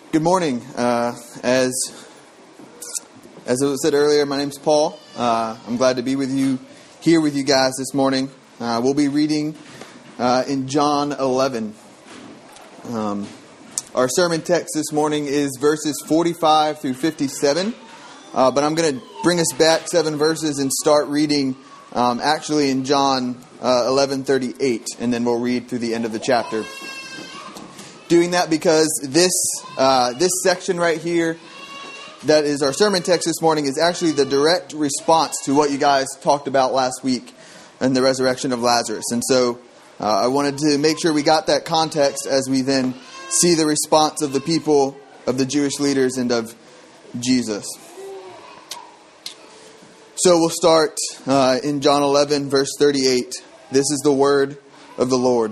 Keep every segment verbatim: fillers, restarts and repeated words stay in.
Good morning. Uh, as as it was said earlier, my name's Paul. Uh, I'm glad to be with you here with you guys this morning. Uh, we'll be reading uh, in John eleven. Um, our sermon text this morning is verses forty-five through fifty-seven. Uh, but I'm going to bring us back seven verses and start reading um, actually in John uh, eleven thirty-eight, and then we'll read through the end of the chapter. Doing that because this uh, this section right here, that is our sermon text this morning, is actually the direct response to what you guys talked about last week and the resurrection of Lazarus. And so uh, I wanted to make sure we got that context as we then see the response of the people, of the Jewish leaders, and of Jesus. So we'll start uh, in John eleven, verse thirty-eight. This is the word of the Lord.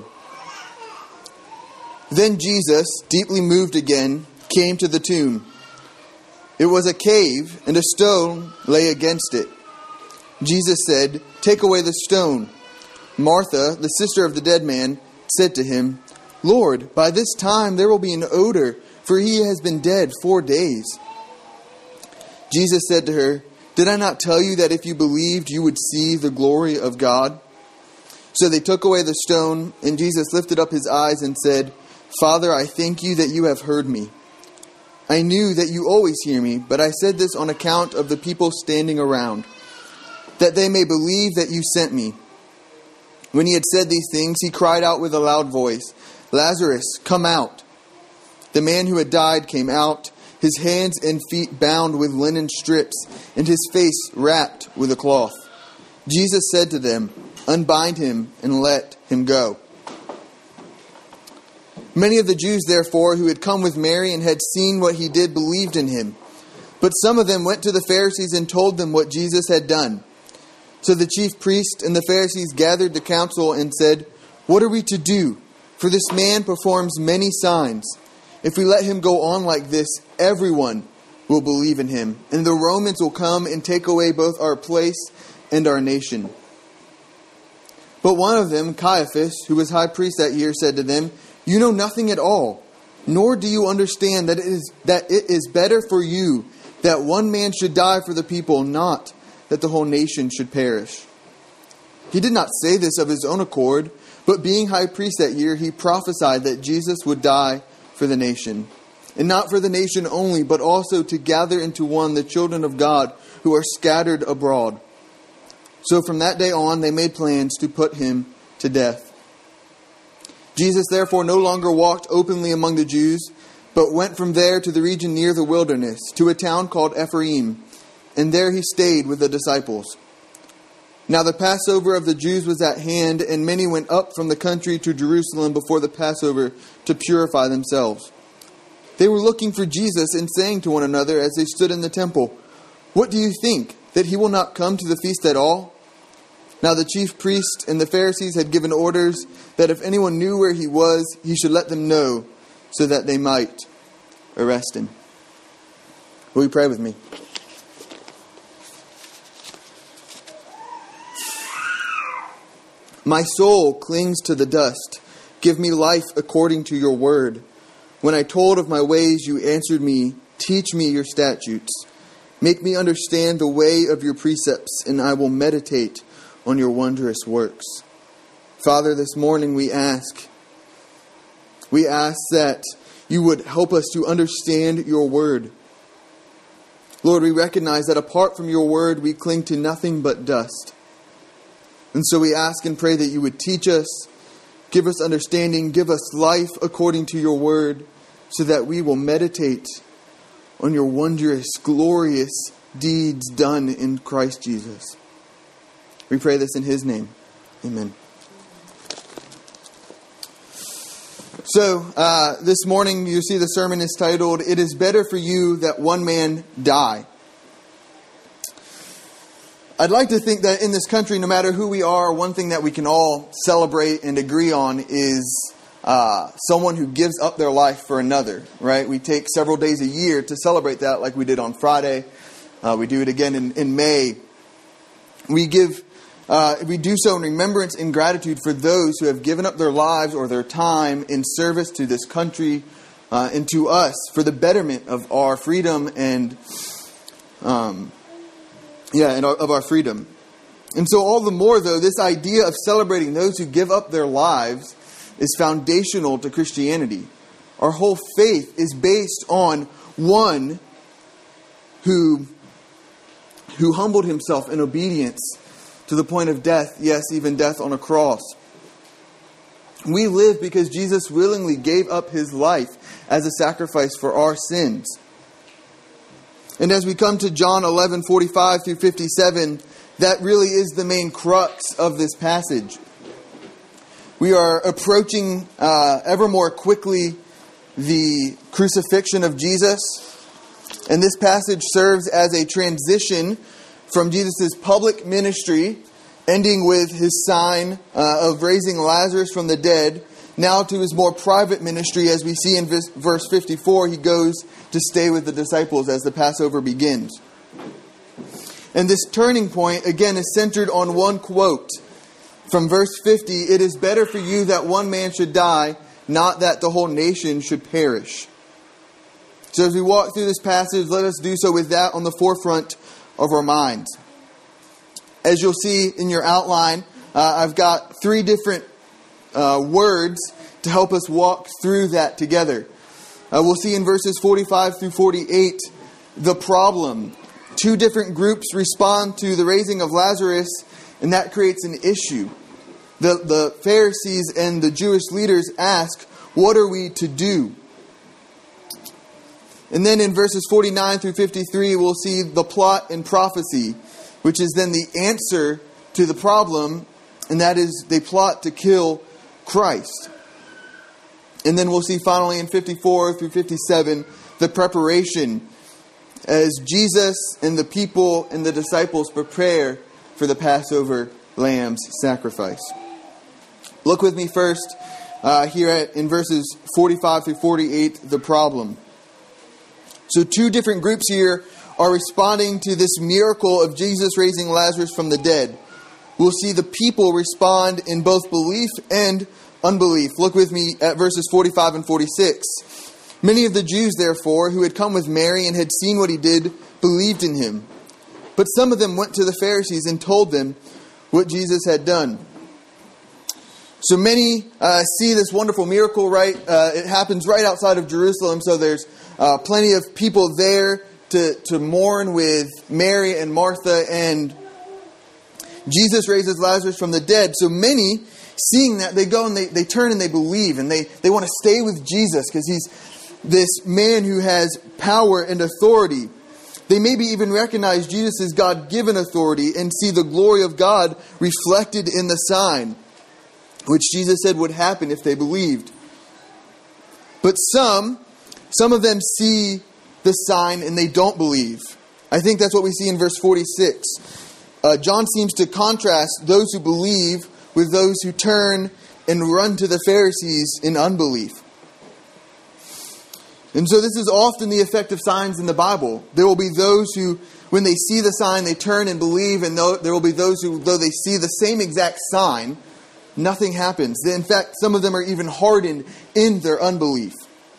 Then Jesus, deeply moved again, came to the tomb. It was a cave, and a stone lay against it. Jesus said, "Take away the stone." Martha, the sister of the dead man, said to him, "Lord, by this time there will be an odor, for he has been dead four days." Jesus said to her, "Did I not tell you that if you believed, you would see the glory of God?" So they took away the stone, and Jesus lifted up his eyes and said, "Father, I thank you that you have heard me. I knew that you always hear me, but I said this on account of the people standing around, that they may believe that you sent me." When he had said these things, he cried out with a loud voice, "Lazarus, come out." The man who had died came out, his hands and feet bound with linen strips, and his face wrapped with a cloth. Jesus said to them, "Unbind him and let him go." Many of the Jews, therefore, who had come with Mary and had seen what he did, believed in him. But some of them went to the Pharisees and told them what Jesus had done. So the chief priests and the Pharisees gathered the council and said, "What are we to do? For this man performs many signs. If we let him go on like this, everyone will believe in him, and the Romans will come and take away both our place and our nation." But one of them, Caiaphas, who was high priest that year, said to them, "You know nothing at all, nor do you understand that it is that it is better for you that one man should die for the people, not that the whole nation should perish." He did not say this of his own accord, but being high priest that year, he prophesied that Jesus would die for the nation, and not for the nation only, but also to gather into one the children of God who are scattered abroad. So from that day on, they made plans to put him to death. Jesus therefore no longer walked openly among the Jews, but went from there to the region near the wilderness, to a town called Ephraim, and there he stayed with the disciples. Now the Passover of the Jews was at hand, and many went up from the country to Jerusalem before the Passover to purify themselves. They were looking for Jesus and saying to one another as they stood in the temple, "What do you think, that he will not come to the feast at all?" Now the chief priests and the Pharisees had given orders that if anyone knew where he was, he should let them know, so that they might arrest him. Will you pray with me? My soul clings to the dust. Give me life according to your word. When I told of my ways, you answered me. Teach me your statutes. Make me understand the way of your precepts, and I will meditate on your wondrous works. Father, this morning we ask, we ask that you would help us to understand your word. Lord, we recognize that apart from your word, we cling to nothing but dust. And so we ask and pray that you would teach us, give us understanding, give us life according to your word, so that we will meditate on your wondrous, glorious deeds done in Christ Jesus. We pray this in his name. Amen. So, uh, this morning you see the sermon is titled, "It is better for you that one man die." I'd like to think that in this country, no matter who we are, one thing that we can all celebrate and agree on is uh, someone who gives up their life for another, right? We take several days a year to celebrate that, like we did on Friday. Uh, we do it again in, in May. We give Uh, we do so in remembrance and gratitude for those who have given up their lives or their time in service to this country uh, and to us for the betterment of our freedom and, um, yeah, and our, of our freedom. And so all the more, though, this idea of celebrating those who give up their lives is foundational to Christianity. Our whole faith is based on one who, who humbled himself in obedience to the point of death, yes, even death on a cross. We live because Jesus willingly gave up his life as a sacrifice for our sins. And as we come to John eleven, forty-five through fifty-seven, that really is the main crux of this passage. We are approaching uh, ever more quickly the crucifixion of Jesus. And this passage serves as a transition from Jesus' public ministry, ending with his sign uh, of raising Lazarus from the dead, now to his more private ministry. As we see in verse fifty-four, he goes to stay with the disciples as the Passover begins. And this turning point, again, is centered on one quote from verse fifty. It is better for you that one man should die, not that the whole nation should perish. So as we walk through this passage, let us do so with that on the forefront of our minds. As you'll see in your outline, uh, I've got three different uh, words to help us walk through that together. Uh, we'll see in verses forty-five through forty-eight the problem. Two different groups respond to the raising of Lazarus, and that creates an issue. The, the Pharisees and the Jewish leaders ask, what are we to do? And then in verses forty-nine through fifty-three, we'll see the plot and prophecy, which is then the answer to the problem, and that is they plot to kill Christ. And then we'll see finally in fifty-four through fifty-seven the preparation as Jesus and the people and the disciples prepare for the Passover lamb's sacrifice. Look with me first uh, here at, in verses forty-five through forty-eight, the problem. So two different groups here are responding to this miracle of Jesus raising Lazarus from the dead. We'll see the people respond in both belief and unbelief. Look with me at verses forty-five and forty-six. Many of the Jews, therefore, who had come with Mary and had seen what he did, believed in him. But some of them went to the Pharisees and told them what Jesus had done. So many uh, see this wonderful miracle, right? Uh, it happens right outside of Jerusalem, so there's uh, plenty of people there to, to mourn with Mary and Martha, and Jesus raises Lazarus from the dead. So many, seeing that, they go and they, they turn and they believe, and they, they want to stay with Jesus because he's this man who has power and authority. They maybe even recognize Jesus' God-given authority and see the glory of God reflected in the sign, which Jesus said would happen if they believed. But some, some of them see the sign and they don't believe. I think that's what we see in verse forty-six. Uh, John seems to contrast those who believe with those who turn and run to the Pharisees in unbelief. And so this is often the effect of signs in the Bible. There will be those who, when they see the sign, they turn and believe, and there will be those who, though they see the same exact sign, nothing happens. In fact, some of them are even hardened in their unbelief.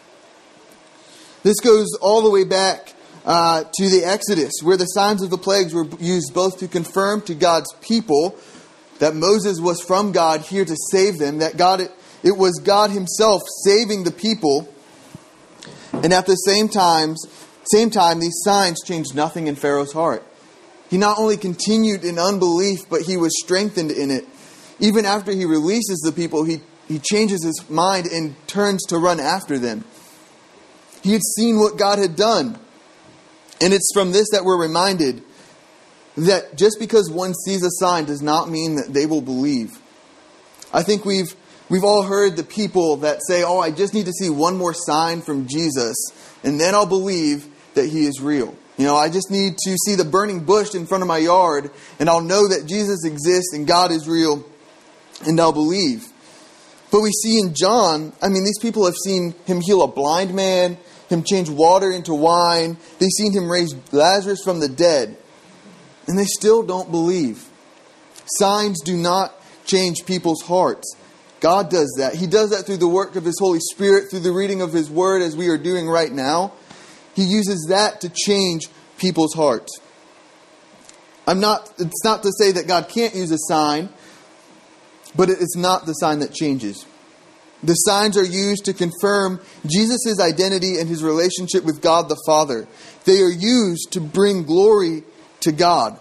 This goes all the way back uh, to the Exodus, where the signs of the plagues were used both to confirm to God's people that Moses was from God here to save them, that God it was God himself saving the people. And at the same time, same time, these signs changed nothing in Pharaoh's heart. He not only continued in unbelief, but he was strengthened in it. Even after he releases the people, he, he changes his mind and turns to run after them. He had seen what God had done. And it's from this that we're reminded that just because one sees a sign does not mean that they will believe. I think we've we've all heard the people that say, oh, I just need to see one more sign from Jesus, and then I'll believe that he is real. You know, I just need to see the burning bush in front of my yard, and I'll know that Jesus exists and God is real, and I'll believe. But we see in John, I mean, these people have seen him heal a blind man, him change water into wine. They've seen him raise Lazarus from the dead. And they still don't believe. Signs do not change people's hearts. God does that. He does that through the work of His Holy Spirit, through the reading of His Word as we are doing right now. He uses that to change people's hearts. I'm not, it's not to say that God can't use a sign, but it's not the sign that changes. The signs are used to confirm Jesus' identity and His relationship with God the Father. They are used to bring glory to God.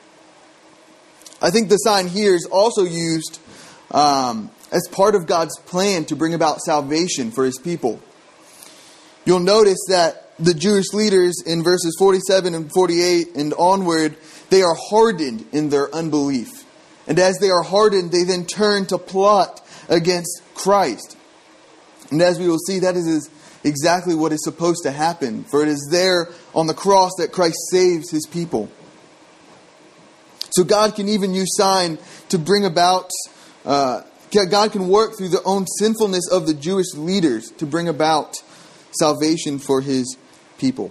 I think the sign here is also used um, as part of God's plan to bring about salvation for His people. You'll notice that the Jewish leaders in verses forty-seven and forty-eight and onward, they are hardened in their unbelief. And as they are hardened, they then turn to plot against Christ. And as we will see, that is exactly what is supposed to happen. For it is there on the cross that Christ saves His people. So God can even use sign to bring about, uh, God can work through the own sinfulness of the Jewish leaders to bring about salvation for His people.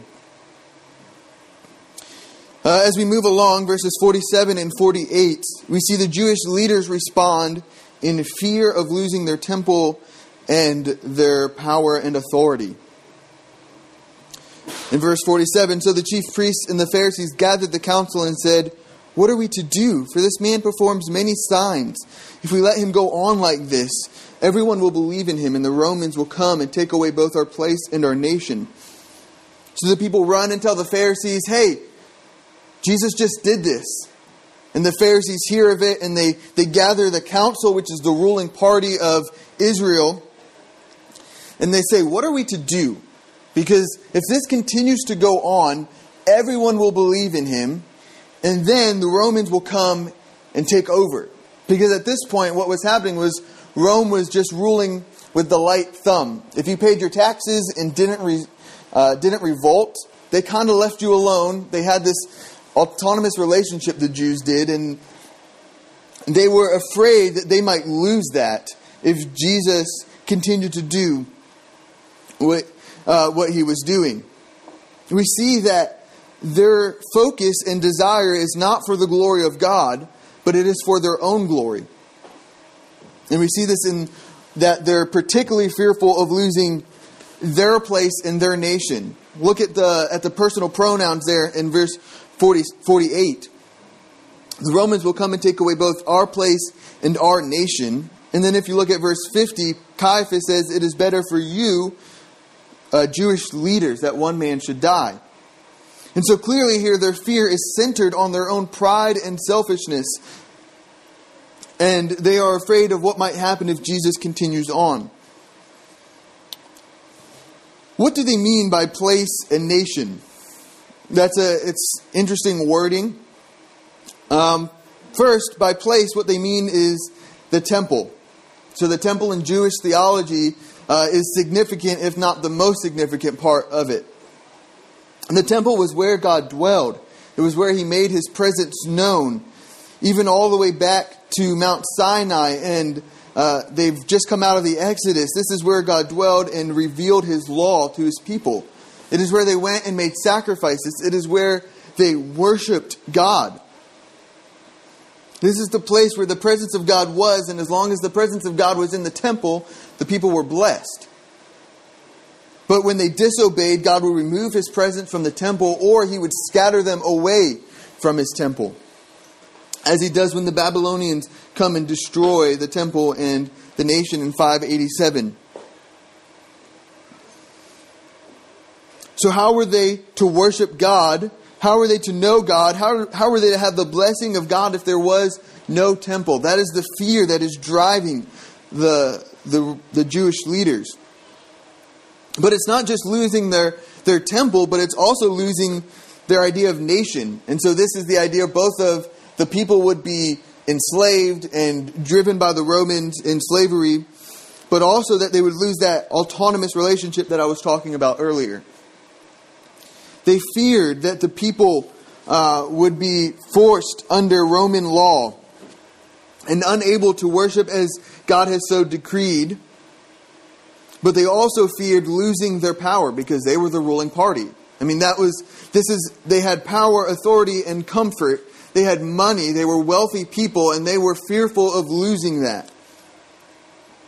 Uh, as we move along, verses forty-seven and forty-eight, we see the Jewish leaders respond in fear of losing their temple and their power and authority. In verse forty-seven, so the chief priests and the Pharisees gathered the council and said, "What are we to do? For this man performs many signs. If we let him go on like this, everyone will believe in him, and the Romans will come and take away both our place and our nation." So the people run and tell the Pharisees, "Hey, Jesus just did this." And the Pharisees hear of it, and they, they gather the council, which is the ruling party of Israel. And they say, "What are we to do? Because if this continues to go on, everyone will believe in him. And then the Romans will come and take over." Because at this point, what was happening was Rome was just ruling with the light thumb. If you paid your taxes and didn't re, uh, didn't revolt, they kind of left you alone. They had this autonomous relationship, the Jews did, and they were afraid that they might lose that if Jesus continued to do what uh, what he was doing. We see that their focus and desire is not for the glory of God, but it is for their own glory. And we see this in that they're particularly fearful of losing their place in their nation. Look at the at the personal pronouns there in verse forty, forty-eight. The Romans will come and take away both our place and our nation. And then if you look at verse fifty, Caiaphas says, "It is better for you, uh, Jewish leaders, that one man should die." And so clearly here their fear is centered on their own pride and selfishness. And they are afraid of what might happen if Jesus continues on. What do they mean by place and nation? That's a it's interesting wording. Um, first, by place, what they mean is the temple. So the temple in Jewish theology uh, is significant, if not the most significant part of it. And the temple was where God dwelled. It was where He made His presence known, even all the way back to Mount Sinai. And uh, they've just come out of the Exodus. This is where God dwelled and revealed His law to His people. It is where they went and made sacrifices. It is where they worshipped God. This is the place where the presence of God was, and as long as the presence of God was in the temple, the people were blessed. But when they disobeyed, God would remove His presence from the temple, or He would scatter them away from His temple, as He does when the Babylonians come and destroy the temple and the nation in five eighty-seven. So how were they to worship God? How were they to know God? How, how were they to have the blessing of God if there was no temple? That is the fear that is driving the, the, the Jewish leaders. But it's not just losing their, their temple, but it's also losing their idea of nation. And so this is the idea both of the people would be enslaved and driven by the Romans in slavery, but also that they would lose that autonomous relationship that I was talking about earlier. They feared that the people uh, would be forced under Roman law and unable to worship as God has so decreed. But they also feared losing their power because they were the ruling party. I mean, that was, this is, they had power, authority, and comfort. They had money. They were wealthy people, and they were fearful of losing that.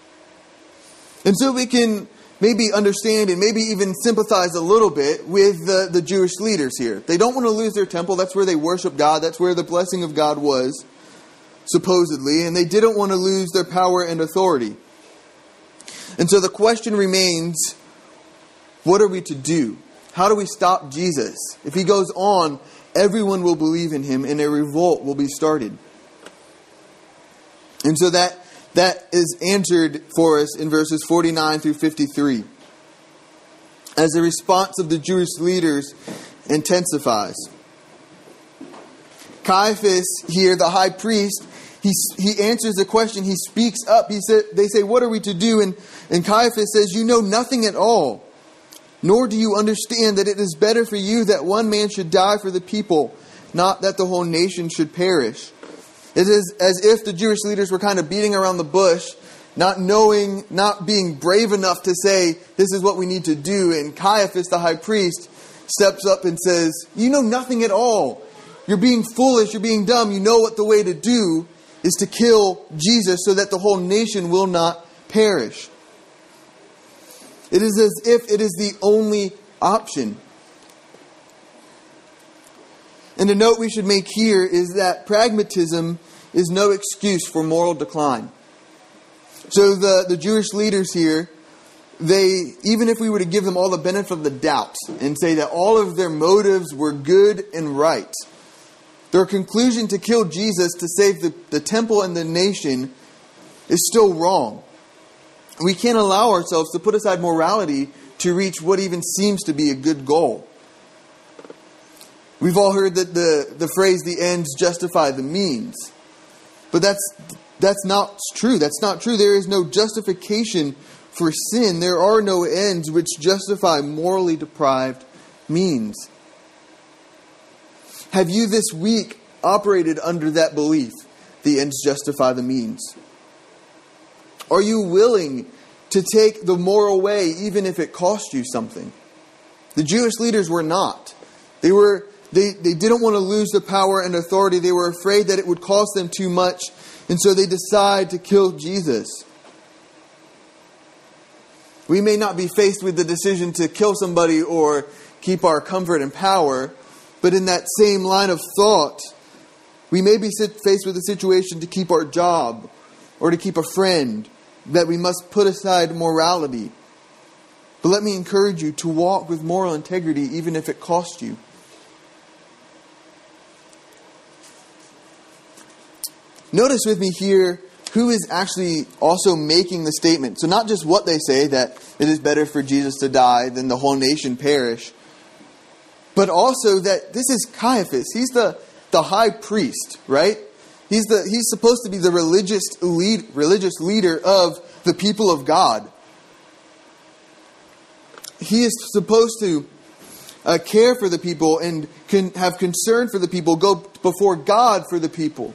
And so we can maybe understand and maybe even sympathize a little bit with the, the Jewish leaders here. They don't want to lose their temple. That's where they worship God. That's where the blessing of God was, supposedly. And they didn't want to lose their power and authority. And so the question remains, what are we to do? How do we stop Jesus? If he goes on, everyone will believe in him and a revolt will be started. And so that that is answered for us in verses forty-nine through fifty-three. As the response of the Jewish leaders intensifies. Caiaphas here, the high priest, he he answers the question. He speaks up. He said, they say, what are we to do? And, and Caiaphas says, you know nothing at all. Nor do you understand that it is better for you that one man should die for the people, not that the whole nation should perish. It is as if the Jewish leaders were kind of beating around the bush, not knowing, not being brave enough to say, this is what we need to do. And Caiaphas, the high priest, steps up and says, you know nothing at all. You're being foolish, you're being dumb. You know what the way to do is to kill Jesus so that the whole nation will not perish. It is as if it is the only option. And a note we should make here is that pragmatism is no excuse for moral decline. So the, the Jewish leaders here, they, even if we were to give them all the benefit of the doubt and say that all of their motives were good and right, their conclusion to kill Jesus to save the, the temple and the nation is still wrong. We can't allow ourselves to put aside morality to reach what even seems to be a good goal. We've all heard that the, the phrase, the ends justify the means. But that's that's not true. That's not true. There is no justification for sin. There are no ends which justify morally deprived means. Have you this week operated under that belief? The ends justify the means. Are you willing to take the moral way even if it costs you something? The Jewish leaders were not. They were they, they didn't want to lose the power and authority. They were afraid that it would cost them too much. And so they decide to kill Jesus. We may not be faced with the decision to kill somebody or keep our comfort and power, but in that same line of thought, we may be faced with a situation to keep our job or to keep a friend, that we must put aside morality. But let me encourage you to walk with moral integrity even if it costs you. Notice with me here who is actually also making the statement. So not just what they say, that it is better for Jesus to die than the whole nation perish, but also that this is Caiaphas. He's the, the high priest, right? He's the he's supposed to be the religious lead, religious leader of the people of God. He is supposed to uh, care for the people and can have concern for the people, go before God for the people.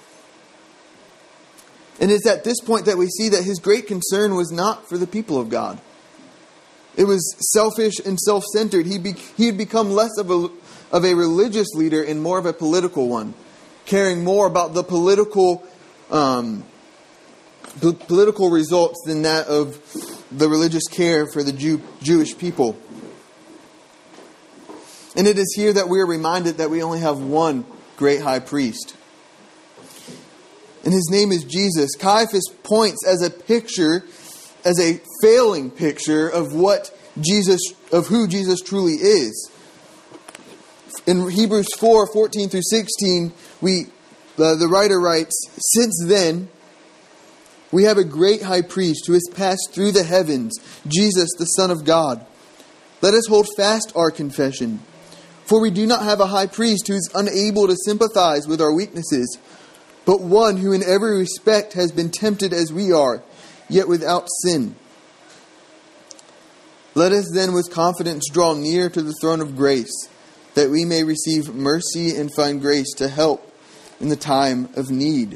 And it's at this point that we see that his great concern was not for the people of God. It was selfish and self-centered. He be, he had become less of a, of a religious leader and more of a political one, caring more about the political um, p- political results than that of the religious care for the Jew, Jewish people. And it is here that we are reminded that we only have one great high priest. And his name is Jesus. Caiaphas points as a picture, as a failing picture of what Jesus, of who Jesus truly is. In Hebrews four, fourteen through sixteen, we, uh, the writer writes, since then, we have a great high priest who has passed through the heavens, Jesus, the Son of God. Let us hold fast our confession. For we do not have a high priest who is unable to sympathize with our weaknesses, but one who in every respect has been tempted as we are, yet without sin. Let us then with confidence draw near to the throne of grace, that we may receive mercy and find grace to help in the time of need.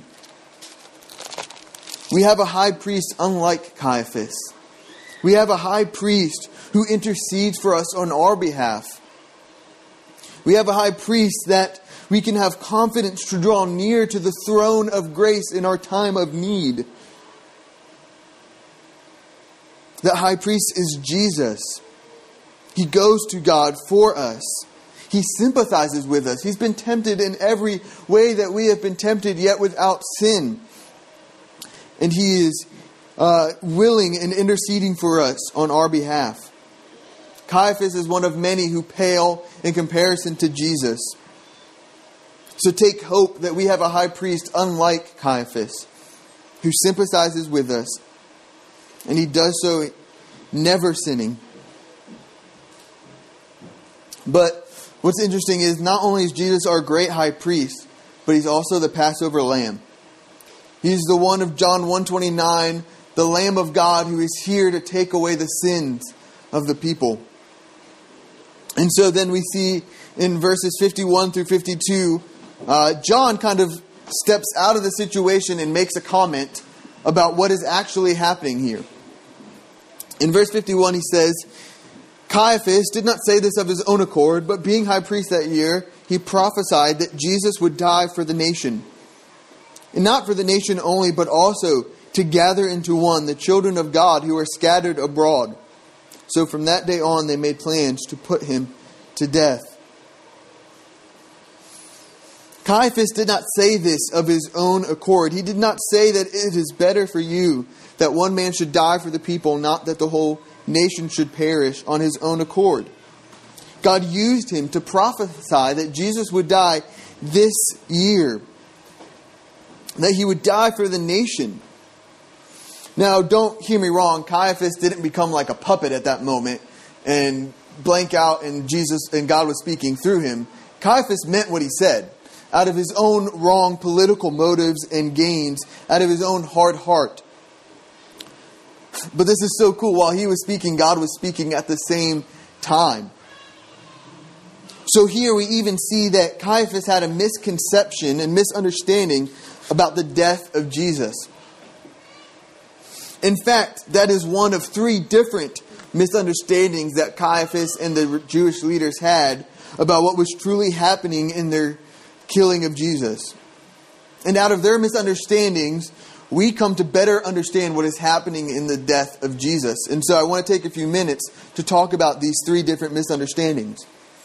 We have a high priest unlike Caiaphas. We have a high priest who intercedes for us on our behalf. We have a high priest that we can have confidence to draw near to the throne of grace in our time of need. That high priest is Jesus. He goes to God for us. He sympathizes with us. He's been tempted in every way that we have been tempted, yet without sin. And He is uh, willing and interceding for us on our behalf. Caiaphas is one of many who pale in comparison to Jesus. So take hope that we have a high priest unlike Caiaphas, who sympathizes with us. And He does so never sinning. But what's interesting is not only is Jesus our great high priest, but He's also the Passover lamb. He's the one of John one twenty-nine, the Lamb of God who is here to take away the sins of the people. And so then we see in verses fifty-one through fifty-two, uh, John kind of steps out of the situation and makes a comment about what is actually happening here. In verse fifty-one he says, Caiaphas did not say this of his own accord, but being high priest that year, he prophesied that Jesus would die for the nation. And not for the nation only, but also to gather into one the children of God who are scattered abroad. So from that day on, they made plans to put Him to death. Caiaphas did not say this of his own accord. He did not say that it is better for you that one man should die for the people, not that the whole nation should perish, on his own accord. God used him to prophesy that Jesus would die this year, that He would die for the nation. Now, don't hear me wrong. Caiaphas didn't become like a puppet at that moment and blank out and Jesus and God was speaking through him. Caiaphas meant what he said out of his own wrong political motives and gains, out of his own hard heart. But this is so cool. While he was speaking, God was speaking at the same time. So here we even see that Caiaphas had a misconception and misunderstanding about the death of Jesus. In fact, that is one of three different misunderstandings that Caiaphas and the Jewish leaders had about what was truly happening in their killing of Jesus. And out of their misunderstandings, we come to better understand what is happening in the death of Jesus. And so I want to take a few minutes to talk about these three different misunderstandings.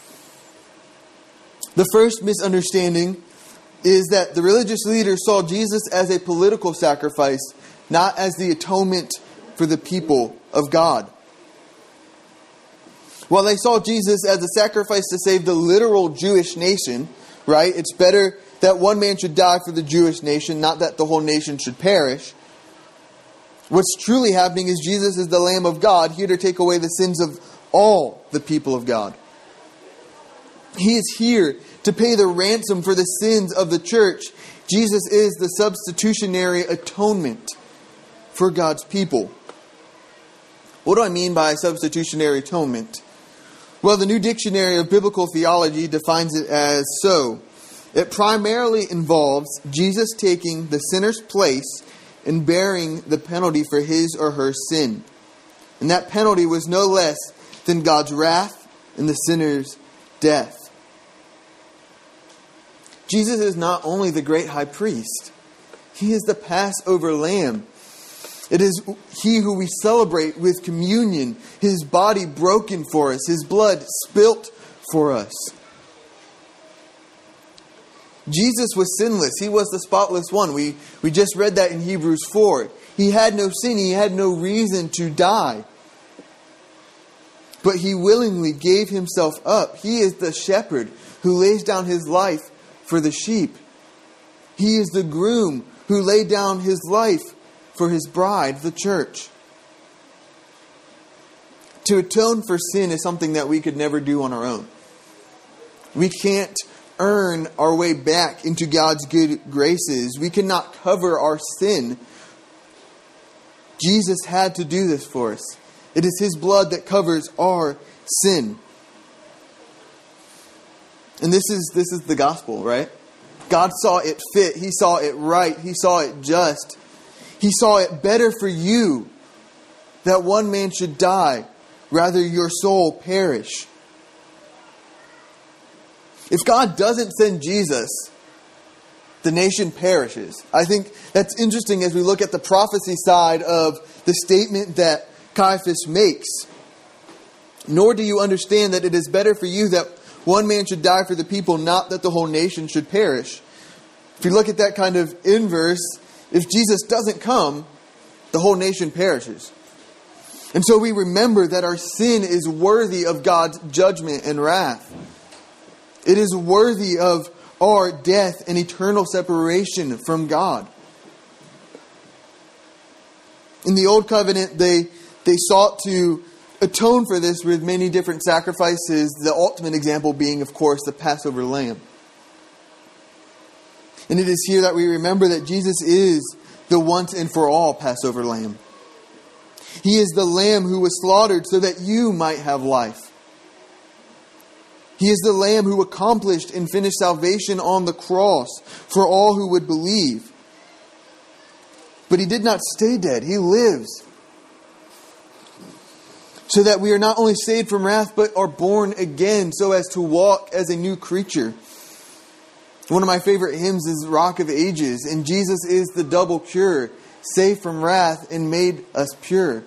The first misunderstanding is that the religious leaders saw Jesus as a political sacrifice, not as the atonement for the people of God. While they saw Jesus as a sacrifice to save the literal Jewish nation, right? It's better that one man should die for the Jewish nation, not that the whole nation should perish. What's truly happening is Jesus is the Lamb of God, here to take away the sins of all the people of God. He is here to pay the ransom for the sins of the church. Jesus is the substitutionary atonement for God's people. What do I mean by substitutionary atonement? Well, the New Dictionary of Biblical Theology defines it as so. It primarily involves Jesus taking the sinner's place and bearing the penalty for his or her sin. And that penalty was no less than God's wrath and the sinner's death. Jesus is not only the great high priest, He is the Passover lamb. It is He who we celebrate with communion, His body broken for us, His blood spilt for us. Jesus was sinless. He was the spotless one. We, we just read that in Hebrews four. He had no sin. He had no reason to die. But He willingly gave Himself up. He is the shepherd who lays down His life for the sheep. He is the groom who laid down His life for His bride, the church. To atone for sin is something that we could never do on our own. We can't earn our way back into God's good graces. We cannot cover our sin. Jesus had to do this for us. It is His blood that covers our sin. And this is this is the gospel, right? God saw it fit. He saw it right. He saw it just. He saw it better for you that one man should die, rather your soul perish. If God doesn't send Jesus, the nation perishes. I think that's interesting as we look at the prophecy side of the statement that Caiaphas makes. Nor do you understand that it is better for you that one man should die for the people, not that the whole nation should perish. If you look at that kind of inverse, if Jesus doesn't come, the whole nation perishes. And so we remember that our sin is worthy of God's judgment and wrath. It is worthy of our death and eternal separation from God. In the Old Covenant, they, they sought to atone for this with many different sacrifices, the ultimate example being, of course, the Passover lamb. And it is here that we remember that Jesus is the once and for all Passover lamb. He is the lamb who was slaughtered so that you might have life. He is the lamb who accomplished and finished salvation on the cross for all who would believe. But he did not stay dead. He lives. So that we are not only saved from wrath, but are born again so as to walk as a new creature. One of my favorite hymns is Rock of Ages. And Jesus is the double cure, saved from wrath and made us pure.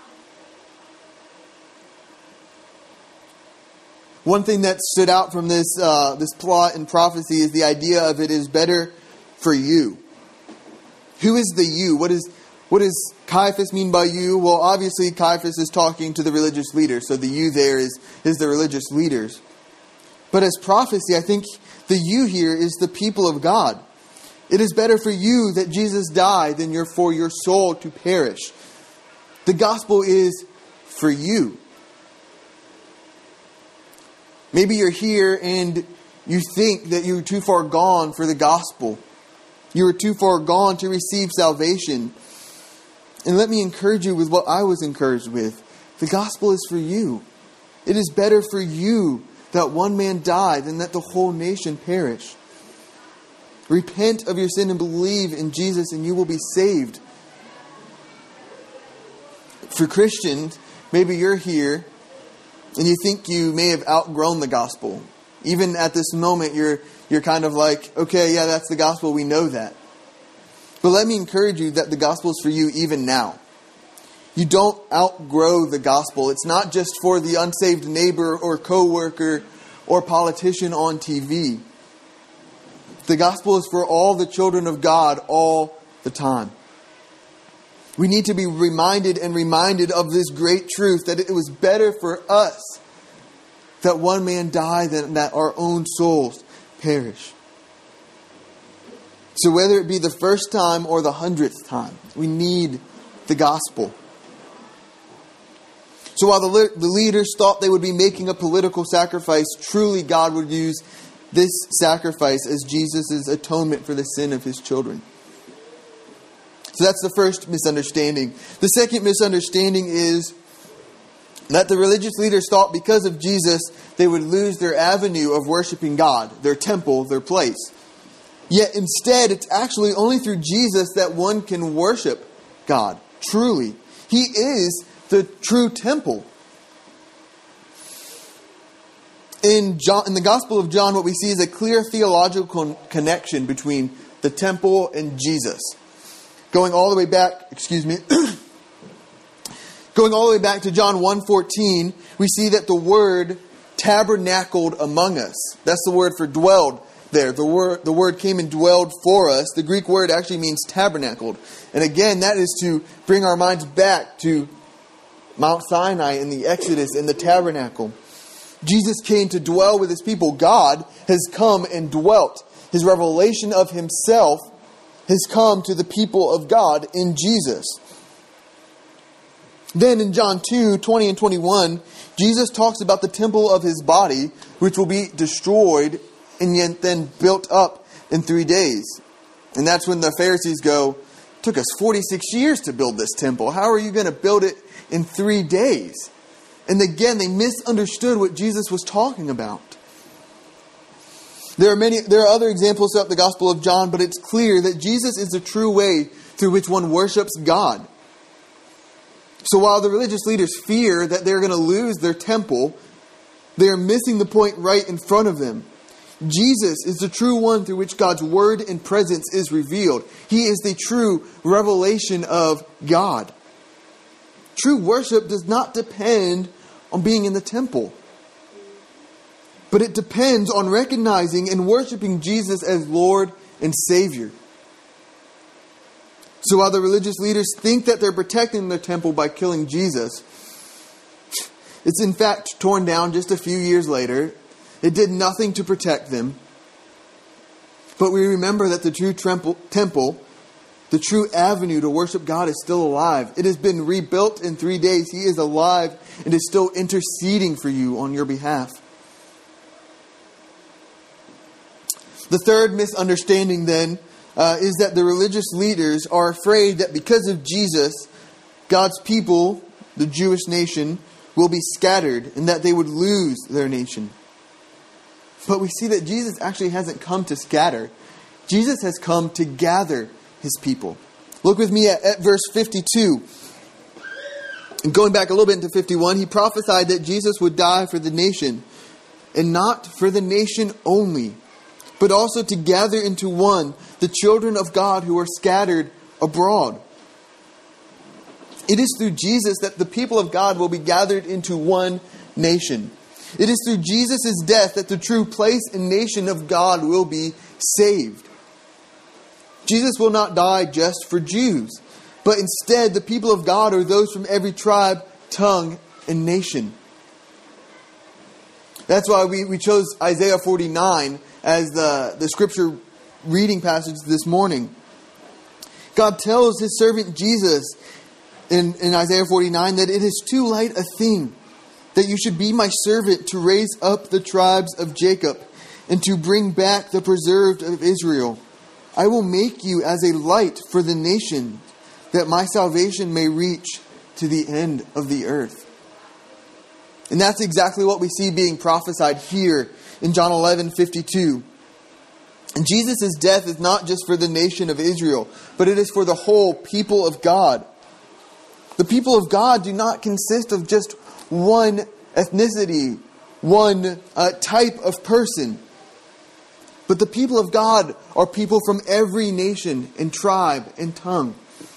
One thing that stood out from this uh, this plot and prophecy is the idea of it is better for you. Who is the you? What is what does Caiaphas mean by you? Well, obviously Caiaphas is talking to the religious leaders, so the you there is is the religious leaders. But as prophecy, I think the you here is the people of God. It is better for you that Jesus died than your, for your soul to perish. The gospel is for you. Maybe you're here and you think that you're too far gone for the gospel. You are too far gone to receive salvation. And let me encourage you with what I was encouraged with. The gospel is for you. It is better for you that one man die than that the whole nation perish. Repent of your sin and believe in Jesus and you will be saved. For Christians, maybe you're here and you think you may have outgrown the gospel. Even at this moment, you're you're kind of like, okay, yeah, that's the gospel. We know that. But let me encourage you that the gospel is for you even now. You don't outgrow the gospel. It's not just for the unsaved neighbor or coworker or politician on T V. The gospel is for all the children of God all the time. We need to be reminded and reminded of this great truth that it was better for us that one man die than that our own souls perish. So whether it be the first time or the hundredth time, we need the gospel. So while the, le- the leaders thought they would be making a political sacrifice, truly God would use this sacrifice as Jesus' atonement for the sin of his children. So that's the first misunderstanding. The second misunderstanding is that the religious leaders thought because of Jesus, they would lose their avenue of worshiping God, their temple, their place. Yet instead, it's actually only through Jesus that one can worship God, truly. He is the true temple. In John, in the Gospel of John, what we see is a clear theological connection between the temple and Jesus. Going all the way back, excuse me, going all the way back to John one fourteen, we see that the word tabernacled among us. That's the word for dwelled there. The word, the word came and dwelled for us. The Greek word actually means tabernacled. And again, that is to bring our minds back to Mount Sinai and the Exodus and the tabernacle. Jesus came to dwell with his people. God has come and dwelt. His revelation of himself has come to the people of God in Jesus. Then in John two, twenty and twenty-one, Jesus talks about the temple of his body, which will be destroyed and yet then built up in three days. And that's when the Pharisees go, it took us forty-six years to build this temple. How are you going to build it in three days? And again, they misunderstood what Jesus was talking about. There are many, there are other examples throughout the Gospel of John, but it's clear that Jesus is the true way through which one worships God. So while the religious leaders fear that they're going to lose their temple, they are missing the point right in front of them. Jesus is the true one through which God's word and presence is revealed. He is the true revelation of God. True worship does not depend on being in the temple, but it depends on recognizing and worshiping Jesus as Lord and Savior. So while the religious leaders think that they're protecting their temple by killing Jesus, it's in fact torn down just a few years later. It did nothing to protect them. But we remember that the true temple, temple, the true avenue to worship God is still alive. It has been rebuilt in three days. He is alive and is still interceding for you on your behalf. The third misunderstanding then uh, is that the religious leaders are afraid that because of Jesus, God's people, the Jewish nation, will be scattered and that they would lose their nation. But we see that Jesus actually hasn't come to scatter. Jesus has come to gather His people. Look with me at, at verse fifty-two. And going back a little bit into fifty-one, He prophesied that Jesus would die for the nation, and not for the nation only, but also to gather into one the children of God who are scattered abroad. It is through Jesus that the people of God will be gathered into one nation. It is through Jesus' death that the true place and nation of God will be saved. Jesus will not die just for Jews, but instead the people of God are those from every tribe, tongue, and nation. That's why we, we chose Isaiah forty-nine as the, the scripture reading passage this morning. God tells His servant Jesus in, in Isaiah forty-nine that it is too light a thing that you should be my servant to raise up the tribes of Jacob and to bring back the preserved of Israel. I will make you as a light for the nation, that my salvation may reach to the end of the earth. And that's exactly what we see being prophesied here in John eleven fifty-two. And Jesus' death is not just for the nation of Israel, but it is for the whole people of God. The people of God do not consist of just one ethnicity, one uh, type of person. But the people of God are people from every nation and tribe and tongue.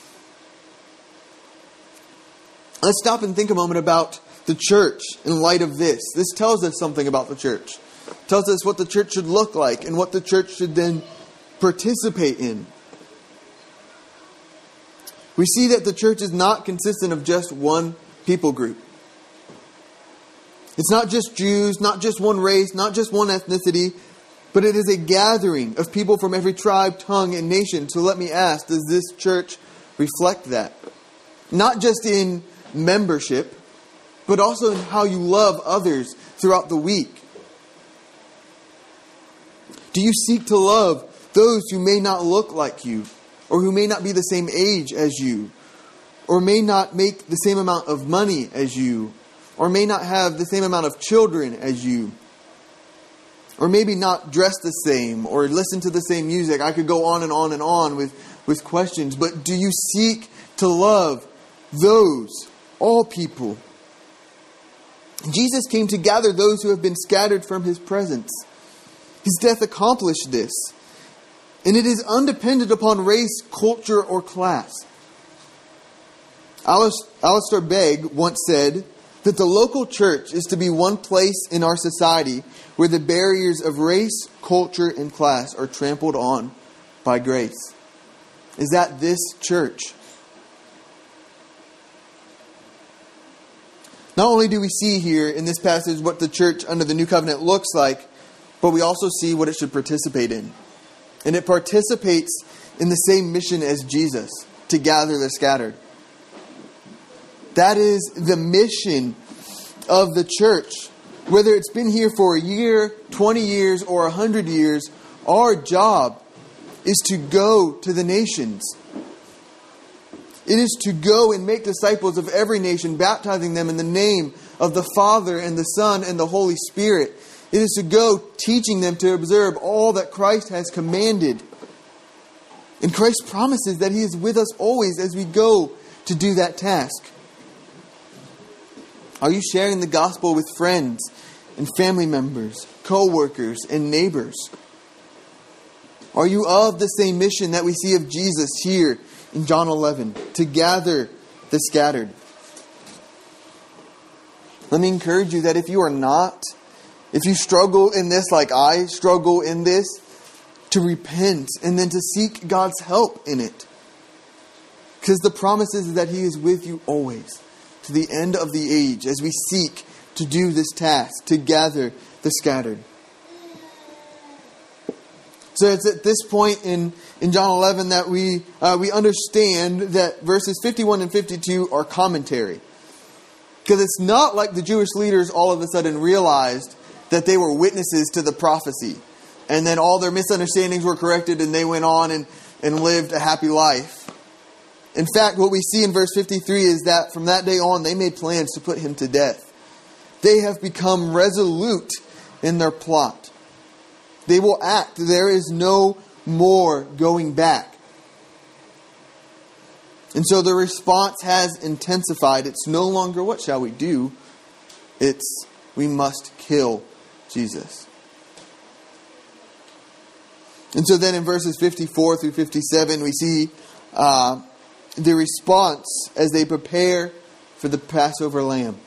Let's stop and think a moment about the church in light of this. This tells us something about the church. It tells us what the church should look like and what the church should then participate in. We see that the church is not consistent of just one people group. It's not just Jews, not just one race, not just one ethnicity, but it is a gathering of people from every tribe, tongue, and nation. So let me ask, does this church reflect that? Not just in membership, but also in how you love others throughout the week. Do you seek to love those who may not look like you, or who may not be the same age as you, or may not make the same amount of money as you, or may not have the same amount of children as you, or maybe not dress the same, or listen to the same music? I could go on and on and on with, with questions. But do you seek to love those, all people? Jesus came to gather those who have been scattered from His presence. His death accomplished this. And it is undependent upon race, culture, or class. Alistair Begg once said that the local church is to be one place in our society where the barriers of race, culture, and class are trampled on by grace. Is that this church? Not only do we see here in this passage what the church under the new covenant looks like, but we also see what it should participate in. And it participates in the same mission as Jesus, to gather the scattered. That is the mission of the church. Whether it's been here for a year, twenty years, or a hundred years, our job is to go to the nations. It is to go and make disciples of every nation, baptizing them in the name of the Father and the Son and the Holy Spirit. It is to go teaching them to observe all that Christ has commanded. And Christ promises that He is with us always as we go to do that task. Are you sharing the gospel with friends and family members, co-workers, and neighbors? Are you of the same mission that we see of Jesus here in John eleven, to gather the scattered? Let me encourage you that if you are not, if you struggle in this like I struggle in this, to repent and then to seek God's help in it. Because the promise is that He is with you always, to the end of the age, as we seek to do this task, to gather the scattered. So it's at this point in, in John eleven that we uh, we understand that verses fifty-one and fifty-two are commentary. Because it's not like the Jewish leaders all of a sudden realized that they were witnesses to the prophecy. And then all their misunderstandings were corrected and they went on and, and lived a happy life. In fact, what we see in verse fifty-three is that from that day on, they made plans to put Him to death. They have become resolute in their plot. They will act. There is no more going back. And so the response has intensified. It's no longer, what shall we do? It's, we must kill Jesus. And so then in verses fifty-four through fifty-seven, we see uh, the response as they prepare for the Passover lamb.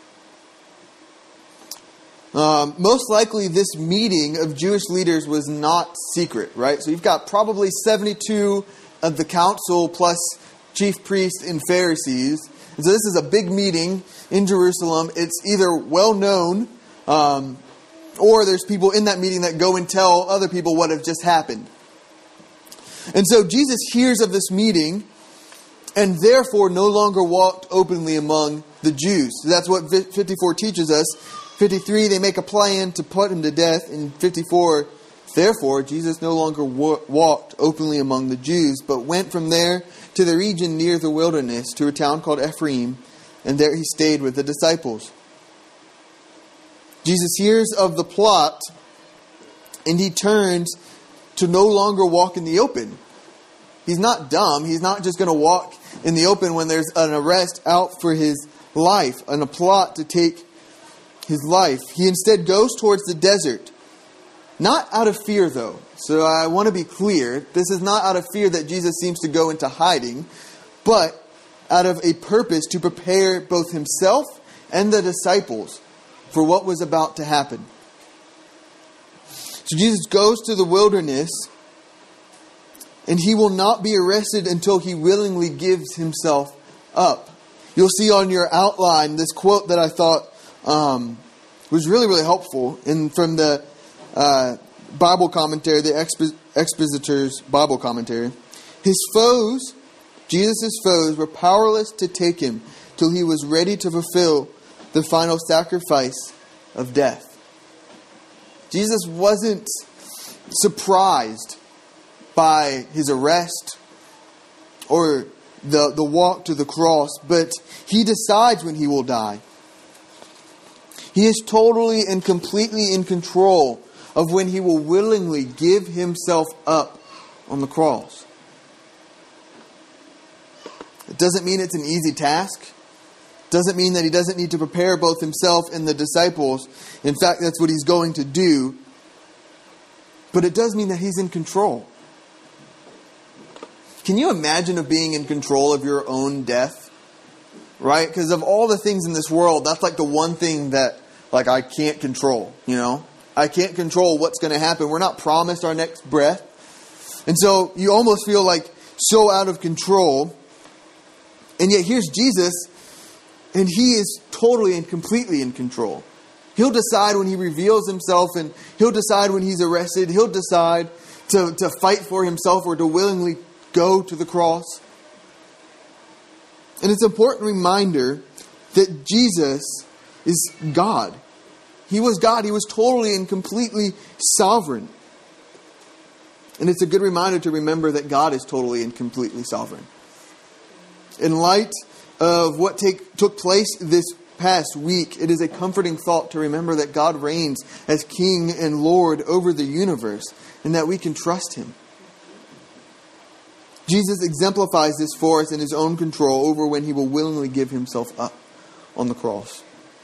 Um, most likely this meeting of Jewish leaders was not secret, right? So you've got probably seventy-two of the council plus chief priests and Pharisees. And so this is a big meeting in Jerusalem. It's either well known, um, or there's people in that meeting that go and tell other people what have just happened. And so Jesus hears of this meeting and therefore no longer walked openly among the Jews. So that's what fifty-four teaches us. fifty-three, they make a plan to put Him to death. In fifty-four, therefore, Jesus no longer wa- walked openly among the Jews, but went from there to the region near the wilderness, to a town called Ephraim, and there He stayed with the disciples. Jesus hears of the plot, and He turns to no longer walk in the open. He's not dumb. He's not just going to walk in the open when there's an arrest out for His life, and a plot to take His life. He instead goes towards the desert. Not out of fear, though. So I want to be clear. This is not out of fear that Jesus seems to go into hiding, but out of a purpose to prepare both Himself and the disciples for what was about to happen. So Jesus goes to the wilderness, and He will not be arrested until He willingly gives Himself up. You'll see on your outline this quote that I thought um, was really, really helpful, and from the uh, Bible commentary, the Expo- Expositor's Bible commentary. His foes, Jesus' foes, were powerless to take Him till He was ready to fulfill the final sacrifice of death. Jesus wasn't surprised by His arrest or the, the walk to the cross, but He decides when He will die. He is totally and completely in control of when He will willingly give Himself up on the cross. It doesn't mean it's an easy task. It doesn't mean that He doesn't need to prepare both Himself and the disciples. In fact, that's what He's going to do. But it does mean that He's in control. Can you imagine of being in control of your own death? Right? Because of all the things in this world, that's like the one thing that like I can't control, you know? I can't control what's going to happen. We're not promised our next breath. And so you almost feel like so out of control. And yet here's Jesus, and He is totally and completely in control. He'll decide when He reveals Himself, and He'll decide when He's arrested. He'll decide to, to fight for Himself or to willingly go to the cross. And it's an important reminder that Jesus is God. He was God. He was totally and completely sovereign. And it's a good reminder to remember that God is totally and completely sovereign. In light of what take, took place this past week, it is a comforting thought to remember that God reigns as King and Lord over the universe, and that we can trust Him. Jesus exemplifies this for us in His own control over when He will willingly give Himself up on the cross.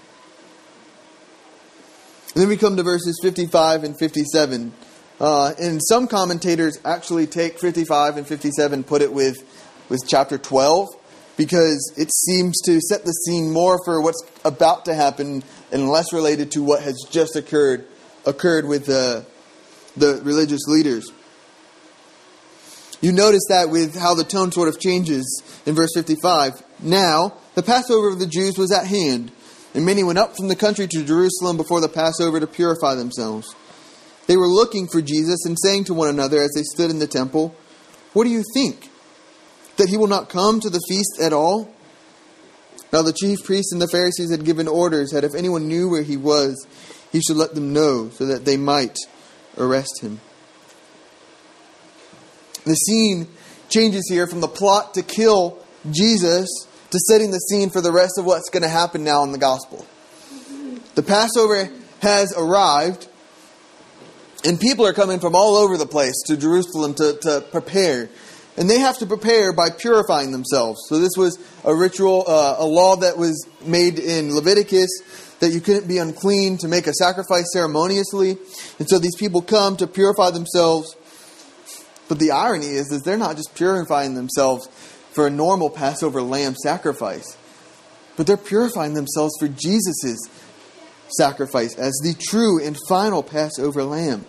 And then we come to verses fifty-five and fifty-seven. Uh, and some commentators actually take fifty-five and fifty-seven, put it with, with chapter twelve. because it seems to set the scene more for what's about to happen and less related to what has just occurred occurred with the, the religious leaders. You notice that with how the tone sort of changes in verse fifty-five. Now, the Passover of the Jews was at hand, and many went up from the country to Jerusalem before the Passover to purify themselves. They were looking for Jesus and saying to one another as they stood in the temple, "What do you think? That he will not come to the feast at all?" Now the chief priests and the Pharisees had given orders that if anyone knew where he was, he should let them know so that they might arrest him. The scene changes here from the plot to kill Jesus to setting the scene for the rest of what's going to happen now in the gospel. The Passover has arrived, and people are coming from all over the place to Jerusalem to, to prepare. And they have to prepare by purifying themselves. So this was a ritual, uh, a law that was made in Leviticus, that you couldn't be unclean to make a sacrifice ceremoniously. And so these people come to purify themselves. But the irony is, is they're not just purifying themselves for a normal Passover lamb sacrifice, but they're purifying themselves for Jesus' sacrifice as the true and final Passover lamb.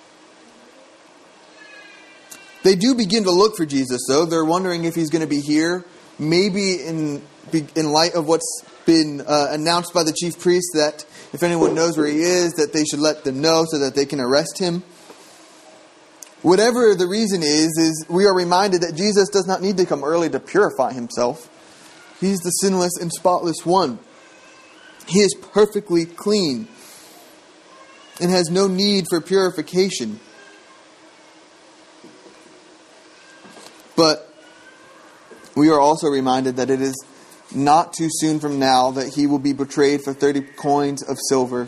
They do begin to look for Jesus, though. They're wondering if he's going to be here. Maybe in in light of what's been uh, announced by the chief priest, that if anyone knows where he is, that they should let them know so that they can arrest him. Whatever the reason is, is we are reminded that Jesus does not need to come early to purify himself. He's the sinless and spotless one. He is perfectly clean and has no need for purification. But we are also reminded that it is not too soon from now that he will be betrayed for thirty coins of silver.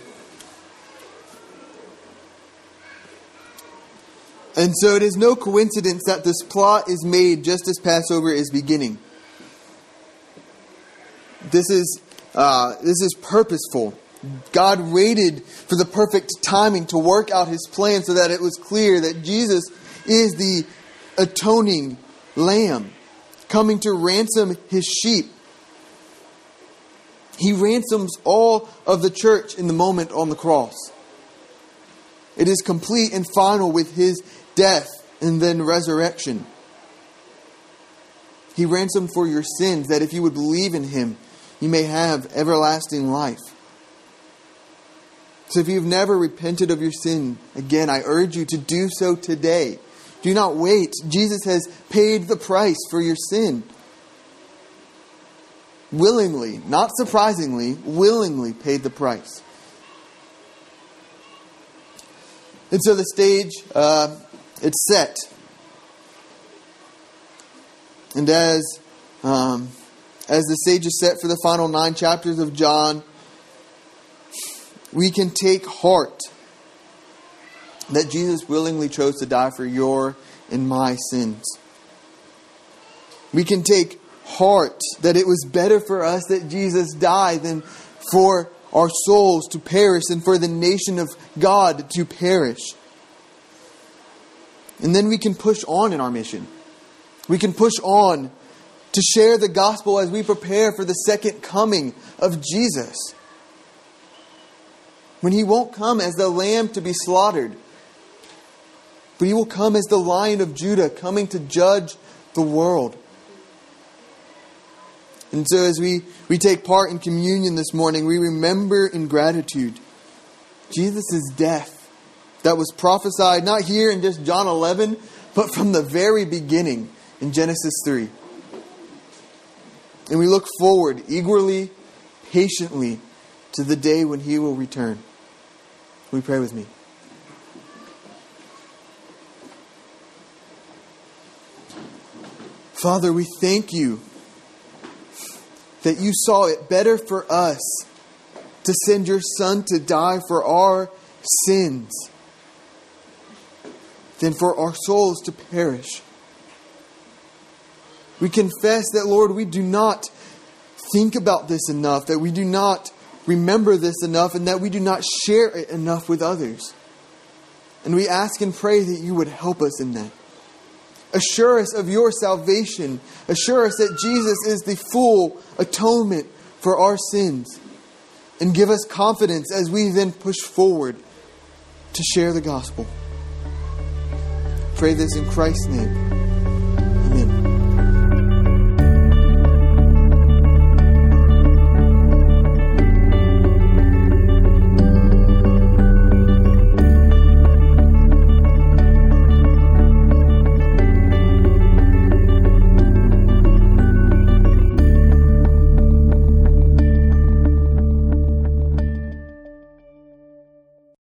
And so it is no coincidence that this plot is made just as Passover is beginning. This is uh, this is purposeful. God waited for the perfect timing to work out his plan so that it was clear that Jesus is the atoning Lamb coming to ransom his sheep. He ransoms all of the church in the moment on the cross. It is complete and final with his death and then resurrection. He ransomed for your sins, that if you would believe in him, you may have everlasting life. So if you've never repented of your sin, again, I urge you to do so today. Do not wait. Jesus has paid the price for your sin. Willingly, not surprisingly, willingly paid the price. And so the stage, uh, it's set. And as um, as the stage is set for the final nine chapters of John, we can take heart that Jesus willingly chose to die for your and my sins. We can take heart that it was better for us that Jesus died than for our souls to perish and for the nation of God to perish. And then we can push on in our mission. We can push on to share the gospel as we prepare for the second coming of Jesus, when he won't come as the lamb to be slaughtered, but he will come as the Lion of Judah, coming to judge the world. And so as we, we take part in communion this morning, we remember in gratitude Jesus' death that was prophesied not here in just John eleven, but from the very beginning in Genesis three. And we look forward eagerly, patiently to the day when he will return. Will you pray with me? Father, we thank you that you saw it better for us to send your Son to die for our sins than for our souls to perish. We confess that, Lord, we do not think about this enough, that we do not remember this enough, and that we do not share it enough with others. And we ask and pray that you would help us in that. Assure us of your salvation. Assure us that Jesus is the full atonement for our sins. And give us confidence as we then push forward to share the gospel. Pray this in Christ's name.